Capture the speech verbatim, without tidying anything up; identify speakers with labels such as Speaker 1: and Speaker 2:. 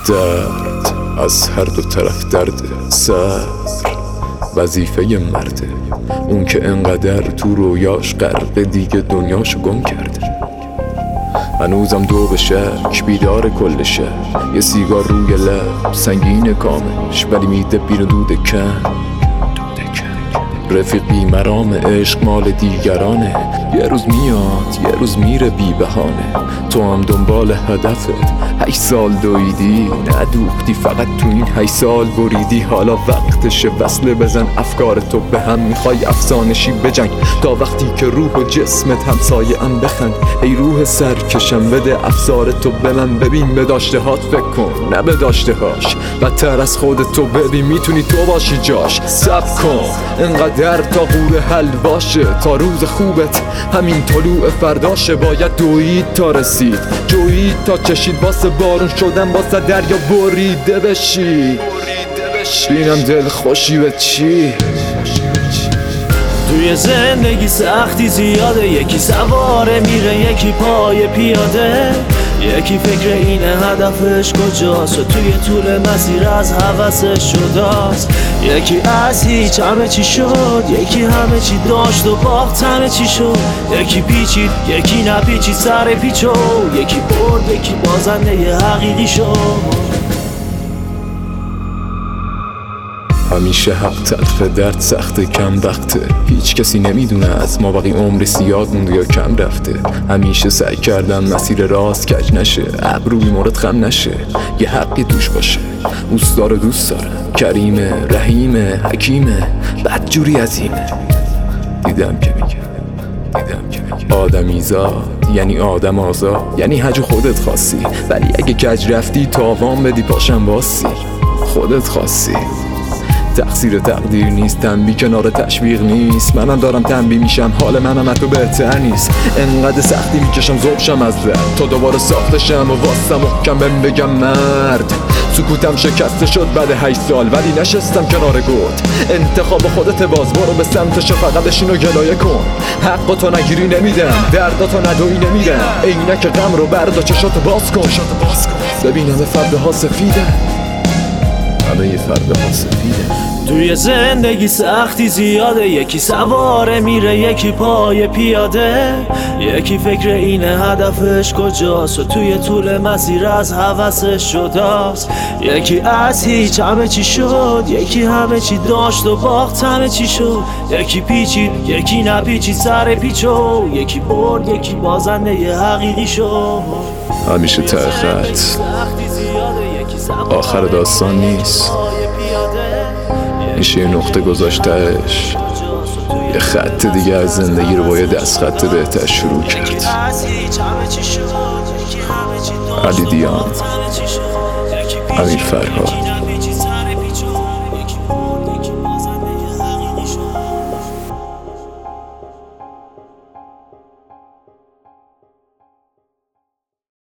Speaker 1: درد از هر دو طرف درد سر وظیفه مرده، اون که انقدر تو رویاش غرق دیگه دنیاشو گم کرده. هنوزم دو به شک بیدار کل شهر، یه سیگار روی لب سنگین کامش، ولی میده بیرون دود کم. رفیقی مرام عشق مال دیگرانه، یه روز میاد یه روز میره بی بهانه. تو هم دنبال هدفت هشت سال دویدی ندوختی، فقط تو این هشت سال بریدی. حالا وقتشه وصله بزن افکار تو به هم، میخوای افسانشی بجنگ تا وقتی که روح و جسمت همسایه ام بخند. ای روح سرکشم بده افسار تو به من، ببین به داشته هات فکر کن نه به داشته هاش. بدتر از خودت تو ببین میتونی تو باشی جاش. صبر کن انقدر تا قول حل باشه، تا روز خوبت همین طلوع فرداشه. باید دوید تا رسید، جوید تا چشید، واسه بارون شدن واسه دریا بریده بشی. بینم دل خوشی به چی؟
Speaker 2: توی زندگی سختی زیاده، یکی سواره میره یکی پای پیاده، یکی فکر اینه هدفش کجاست و توی طول مسیر از هوسش جداست. یکی از هیچ همه چی شد، یکی همه چی داشت و باخت همه چی شد. یکی پیچید یکی نپیچید سر پیچو، یکی برد یکی بازنده ی حقیقی شد.
Speaker 1: همیشه حق تلخ درد سخته کم وقته، هیچ کسی نمیدونه از ما باقی عمر زیاد مونده یا کم رفته. همیشه سعی کردم مسیر راست کج نشه، ابروی مورد خم نشه، یه حقی توش باشه. اوستا رو دوست دارم، کریمه رحیمه حکیمه بدجوری عظیمه. دیدم که میگه دیدم که میگه آدمیزاد یعنی آدم آزاد، یعنی هجو خودت خواستی، ولی اگه کج رفتی تاوان بدی پاشم باسی. خودت خواستی، تقصیر تقدیر نیست، تنبیه کنار تشویق نیست. منم دارم تنبیه میشم، حال منم از تو بهتر نیست. انقدر سختی میکشم زوبشم از رد تا دوباره ساختشم و واسم محکم بهم بگم مرد. سکوتم شکسته شد بعد هشت سال، ولی نشستم کنار گود. انتخاب خودت باز، برو به سمتش فقط بشین و گلایه کن. حق تو نگیری نمیدم، درداتو ندوی نمیدم. عینک غم رو بردا چشاتو باز کن، ببین همه فردها سفیدن، همه فردها سفیدن.
Speaker 2: توی زندگی سختی زیاده، یکی سواره میره یکی پای پیاده، یکی فکر اینه هدفش کجاست و توی طول مسیر از هوسش جداست. یکی از هیچ همه چی شد، یکی همه چی داشت و باخت همه چی شد. یکی پیچید یکی نپیچید سر پیچو، یکی برد یکی بازنده ی حقیقی شد.
Speaker 1: همیشه ته خط آخر داستان نیست، میشه یه نقطه گذاشتهش، یه خط دیگه از زندگی رو با یه دست خط بهتر شروع کرد. علی دیان، امیر فرهاد.